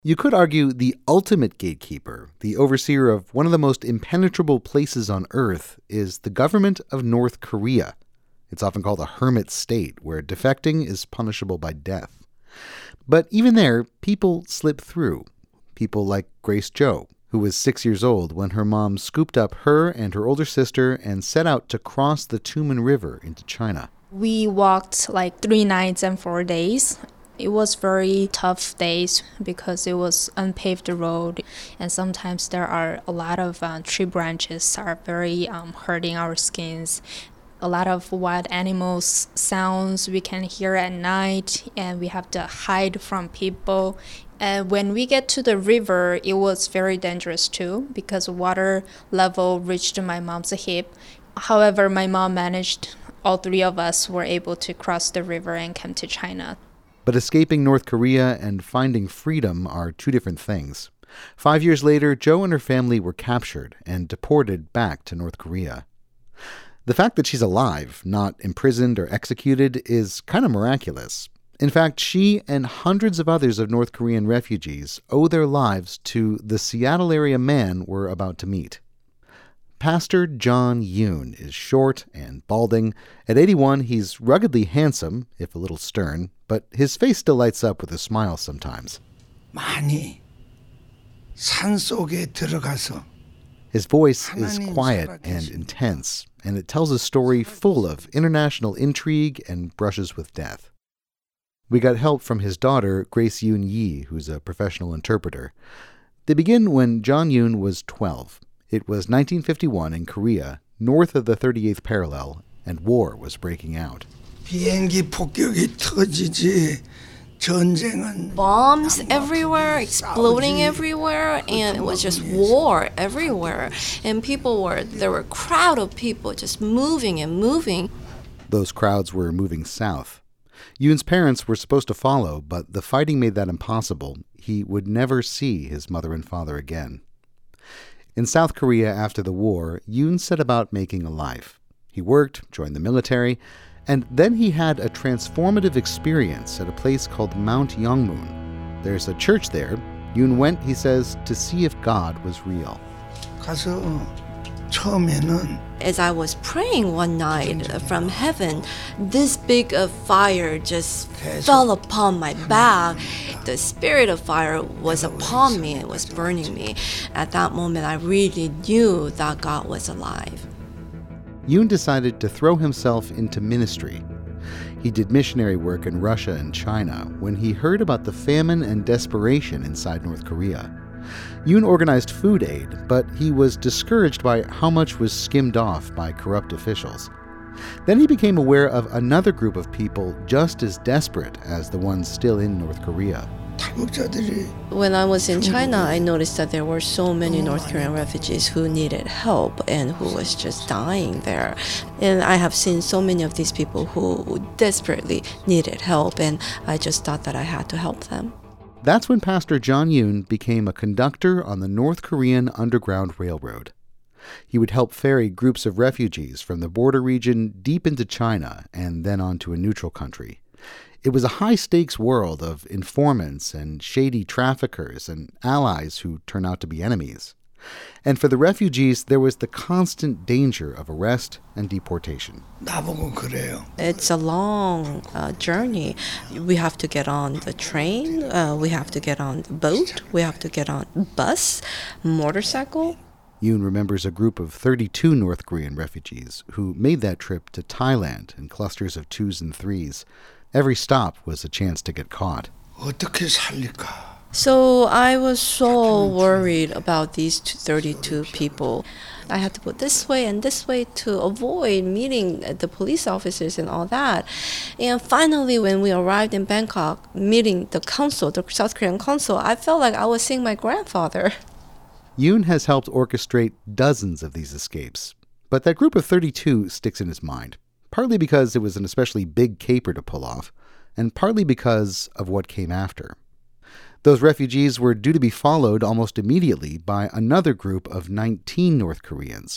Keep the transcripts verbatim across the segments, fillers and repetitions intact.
You could argue the ultimate gatekeeper, the overseer of one of the most impenetrable places on Earth, is the government of North Korea. It's often called a hermit state, where defecting is punishable by death. But even there, people slip through. People like Grace Jo, who was six years old when her mom scooped up her and her older sister and set out to cross the Tumen River into China. We walked like three nights and four days. It was very tough days because it was unpaved road, and sometimes there are a lot of uh, tree branches are very um, hurting our skins. A lot of wild animals sounds we can hear at night, and we have to hide from people. And when we get to the river, it was very dangerous too because water level reached my mom's hip. However, my mom managed. All three of us were able to cross the river and come to China. But escaping North Korea and finding freedom are two different things. Five years later, Jo and her family were captured and deported back to North Korea. The fact that she's alive, not imprisoned or executed, is kind of miraculous. In fact, she and hundreds of others of North Korean refugees owe their lives to the Seattle area man we're about to meet. Pastor John Yoon is short and balding. At eighty-one, he's ruggedly handsome, if a little stern, but his face still lights up with a smile sometimes. 많이 산속에 들어가서 His voice is quiet and intense, and it tells a story full of international intrigue and brushes with death. We got help from his daughter, Grace Yoon Yi, who's a professional interpreter. They begin when John Yoon was twelve. It was nineteen fifty-one in Korea, north of the thirty-eighth parallel, and war was breaking out. 비행기 폭격이 터지지. Bombs everywhere, exploding everywhere, and it was just war everywhere. And people were, there were a crowd of people just moving and moving. Those crowds were moving south. Yoon's parents were supposed to follow, but the fighting made that impossible. He would never see his mother and father again. In South Korea after the war, Yoon set about making a life. He worked, joined the military, and then he had a transformative experience at a place called Mount Yongmun. There's a church there. Yoon went, he says, to see if God was real. 가서 처음에는 As I was praying one night from heaven, this big of fire just fell upon my back. The spirit of fire was upon me. It was burning me. At that moment, I really knew that God was alive. Yoon decided to throw himself into ministry. He did missionary work in Russia and China when he heard about the famine and desperation inside North Korea. Yoon organized food aid, but he was discouraged by how much was skimmed off by corrupt officials. Then he became aware of another group of people just as desperate as the ones still in North Korea. When I was in China, I noticed that there were so many North Korean refugees who needed help and who was just dying there. And I have seen so many of these people who desperately needed help, and I just thought that I had to help them. That's when Pastor John Yoon became a conductor on the North Korean Underground Railroad. He would help ferry groups of refugees from the border region deep into China and then on to a neutral country. It was a high-stakes world of informants and shady traffickers and allies who turn out to be enemies. And for the refugees, there was the constant danger of arrest and deportation. It's a long uh, journey. We have to get on the train, uh, we have to get on the boat, we have to get on bus, motorcycle. Yoon remembers a group of thirty-two North Korean refugees who made that trip to Thailand in clusters of twos and threes. Every stop was a chance to get caught. 어떻게 살릴까? So I was so worried about these thirty-two people. I had to go this way and this way to avoid meeting the police officers and all that. And finally, when we arrived in Bangkok, meeting the consul, the South Korean consul, I felt like I was seeing my grandfather. Yoon has helped orchestrate dozens of these escapes, but that group of thirty-two sticks in his mind, partly because it was an especially big caper to pull off, and partly because of what came after. Those refugees were due to be followed almost immediately by another group of nineteen North Koreans.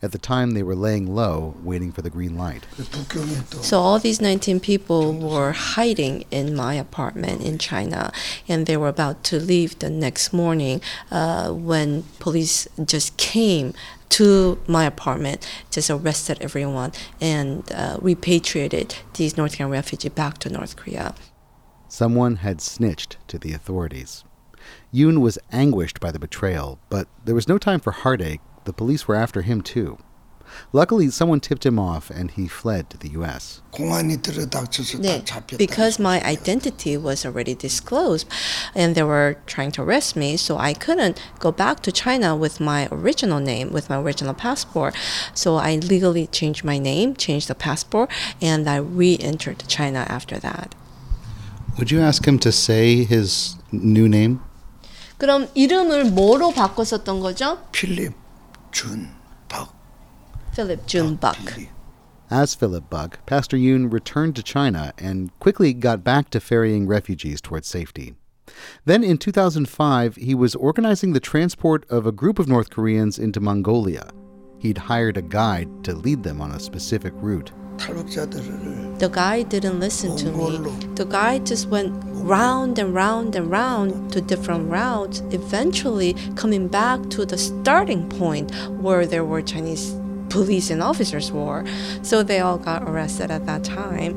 At the time, they were laying low, waiting for the green light. 북경에 또 So all these nineteen people were hiding in my apartment in China, and they were about to leave the next morning uh, when police just came to my apartment, just arrested everyone, and uh, repatriated these North Korean refugees back to North Korea. Someone had snitched to the authorities. Yoon was anguished by the betrayal, but there was no time for heartache. The police were after him too. Luckily, someone tipped him off and he fled to the U S. 공안이 들어닥쳐서 다 네, 잡혔다. because my identity was already disclosed and they were trying to arrest me, so I couldn't go back to China with my original name, with my original passport. So I legally changed my name, changed the passport, and I re-entered China after that. Would you ask him to say his new name? 그럼 이름을 뭐로 바꿨었던 거죠? 필립 준박. Philip Jun Buck. As Philip Buck, Pastor Yoon returned to China and quickly got back to ferrying refugees towards safety. Then in two thousand five, he was organizing the transport of a group of North Koreans into Mongolia. He'd hired a guide to lead them on a specific route. 탈북자들을 The guy didn't listen to me. The guy just went round and round and round to different routes, eventually coming back to the starting point where there were Chinese police and officers were. So they all got arrested at that time.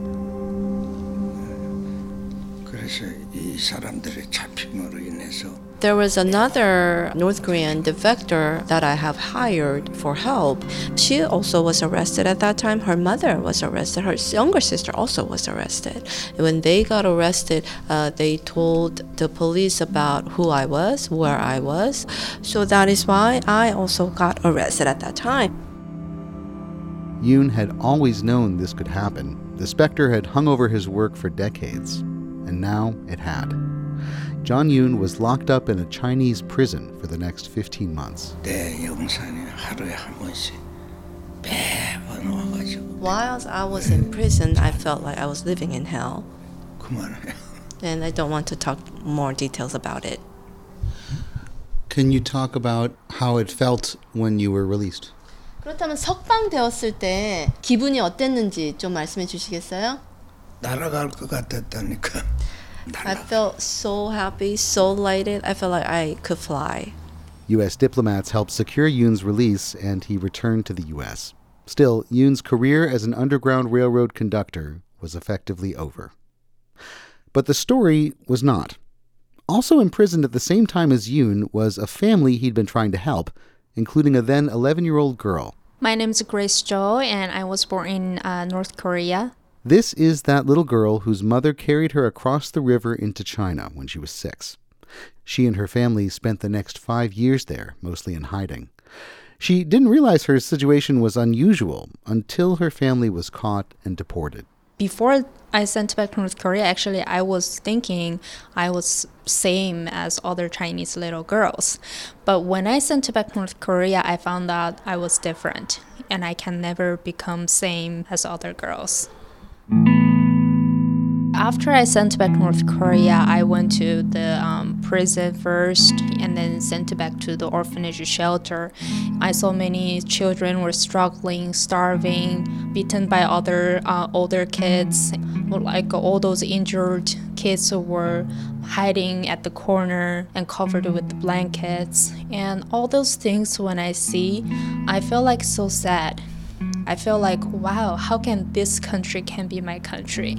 그래서 이 사람들이 잡힘으로 인해서 There was another North Korean defector that I have hired for help. She also was arrested at that time. Her mother was arrested. Her younger sister also was arrested. When they got arrested, uh, they told the police about who I was, where I was. So that is why I also got arrested at that time. Yoon had always known this could happen. The specter had hung over his work for decades, and now it had. John Yoon was locked up in a Chinese prison for the next fifteen months. 내 영상이 하루에 한 번씩 매번 와가지고 Whilst I was in prison, I felt like I was living in hell. 그만해. And I don't want to talk more details about it. Can you talk about how it felt when you were released? 그렇다면 석방되었을 때 기분이 어땠는지 좀 말씀해 주시겠어요? 날아갈 것 같았다니까. I felt so happy, so lighted. I felt like I could fly. U S diplomats helped secure Yoon's release, and he returned to the U S. Still, Yoon's career as an Underground Railroad conductor was effectively over. But the story was not. Also imprisoned at the same time as Yoon was a family he'd been trying to help, including a then eleven-year-old girl. My name is Grace Jo, and I was born in uh, North Korea. This is that little girl whose mother carried her across the river into China when she was six. She and her family spent the next five years there, mostly in hiding. She didn't realize her situation was unusual until her family was caught and deported. Before I sent back to North Korea, actually, I was thinking I was same as other Chinese little girls. But when I sent back to North Korea, I found out I was different, and I can never become same as other girls. After I sent back to North Korea, I went to the um, prison first and then sent back to the orphanage shelter. I saw many children were struggling, starving, beaten by other uh, older kids. Like all those injured kids were hiding at the corner and covered with blankets. And all those things when I see, I feel like so sad. I feel like, wow, how can this country can be my country?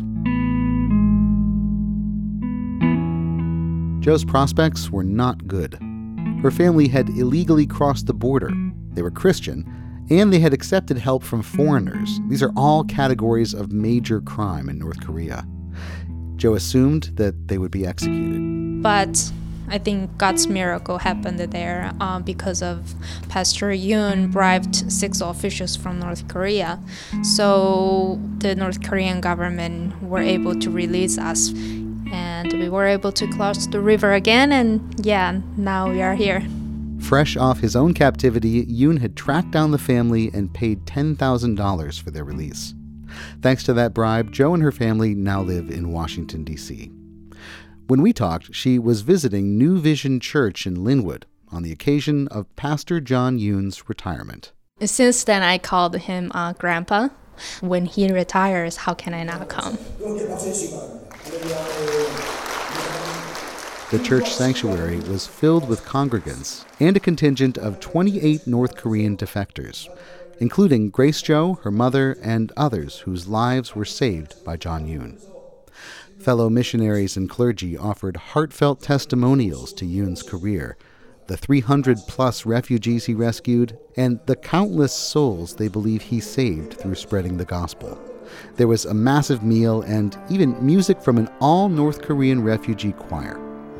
Jo's prospects were not good. Her family had illegally crossed the border. They were Christian, and they had accepted help from foreigners. These are all categories of major crime in North Korea. Jo assumed that they would be executed. But I think God's miracle happened there uh, because of Pastor Yoon bribed six officials from North Korea. So the North Korean government were able to release us. And we were able to cross the river again, and yeah, now we are here. Fresh off his own captivity, Yoon had tracked down the family and paid ten thousand dollars for their release. Thanks to that bribe, Jo and her family now live in Washington, D C When we talked, she was visiting New Vision Church in Linwood on the occasion of Pastor John Yoon's retirement. Since then, I called him uh, Grandpa. When he retires, how can I not come? The church sanctuary was filled with congregants and a contingent of twenty-eight North Korean defectors, including Grace Jo, her mother, and others whose lives were saved by John Yoon. Fellow missionaries and clergy offered heartfelt testimonials to Yoon's career, the three hundred plus refugees he rescued, and the countless souls they believe he saved through spreading the gospel. There was a massive meal and even music from an all-North Korean refugee choir.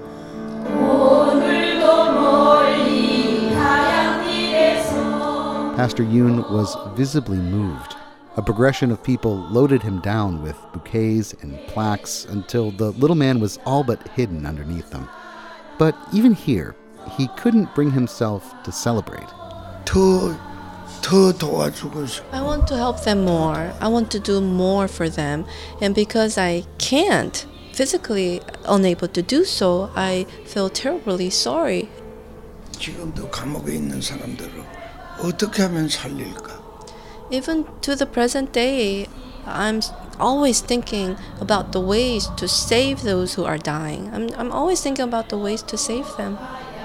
Pastor Yoon was visibly moved. A progression of people loaded him down with bouquets and plaques until the little man was all but hidden underneath them. But even here, he couldn't bring himself to celebrate. 더, 더 도와주고 싶어. I want to help them more. I want to do more for them. And because I can't, physically unable to do so, I feel terribly sorry. 지금도 감옥에 있는 사람들을 어떻게 하면 살릴까? Even to the present day, I'm always thinking about the ways to save those who are dying. I'm, I'm always thinking about the ways to save them.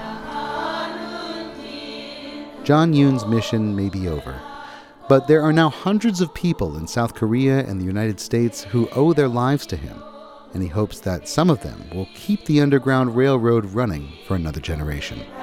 John Yoon's mission may be over, but there are now hundreds of people in South Korea and the United States who owe their lives to him, and he hopes that some of them will keep the Underground Railroad running for another generation.